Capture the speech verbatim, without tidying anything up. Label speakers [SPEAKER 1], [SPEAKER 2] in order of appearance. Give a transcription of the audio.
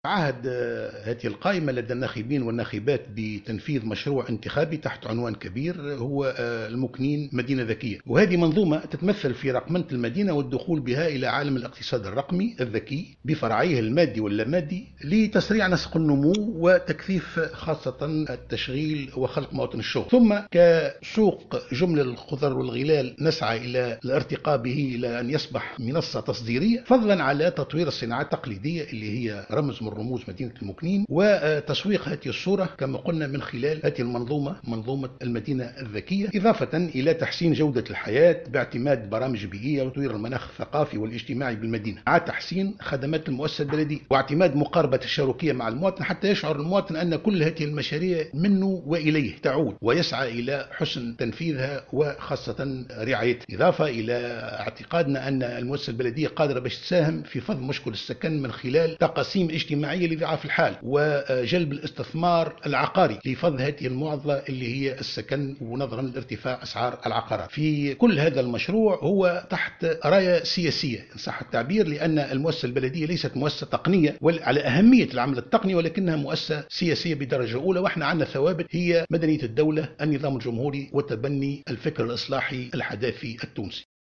[SPEAKER 1] عهد آه، هذه القائمة لدى الناخبين والناخبات بتنفيذ مشروع انتخابي تحت عنوان كبير هو آه، المكنين مدينة ذكية، وهذه منظومة تتمثل في رقمنة المدينة والدخول بها إلى عالم الاقتصاد الرقمي الذكي بفرعيه المادي واللامادي لتسريع نسق النمو وتكثيف خاصة التشغيل وخلق مواطن الشغل. ثم كسوق جملة الخضر والغلال نسعى إلى الارتقاء به إلى أن يصبح منصة تصديرية، فضلا على تطوير الصناعات التقليدية اللي هي رمز من رموز مدينة المكنين، وتسويق هذه الصورة كما قلنا من خلال هذه المنظومة، منظومة المدينة الذكية، إضافة إلى تحسين جودة الحياة باعتماد برامج بيئية وتطوير المناخ الثقافي والاجتماعي بالمدينة، مع تحسين خدمات المؤسسة البلدية واعتماد مقاربة الشركية مع المواطن حتى يشعر المواطن أن كل هذه المشاريع منه وإليه تعود، ويسعى إلى حسن تنفيذها وخاصة رعايتها. إضافة إلى اعتقادنا أن المؤسسة البلدية قادرة باش تساهم في فض مشكل السكن من خلال تقاسيم اجتماعية لضعاف الحال وجلب الاستثمار العقاري لفض هذه المعضلة اللي هي السكن ونظرا لارتفاع أسعار العقارات. في كل هذا المشروع هو تحت راية سياسية إن صح التعبير، لأن المؤسسة البلدية ليست مؤسسة تقنية على أهمية العمل التقني، ولكنها مؤسسة سياسية بدرجة أولى، وإحنا عندنا ثوابت هي مدنية الدولة، النظام الجمهوري، وتبني الفكر الإصلاحي الحداثي التونسي.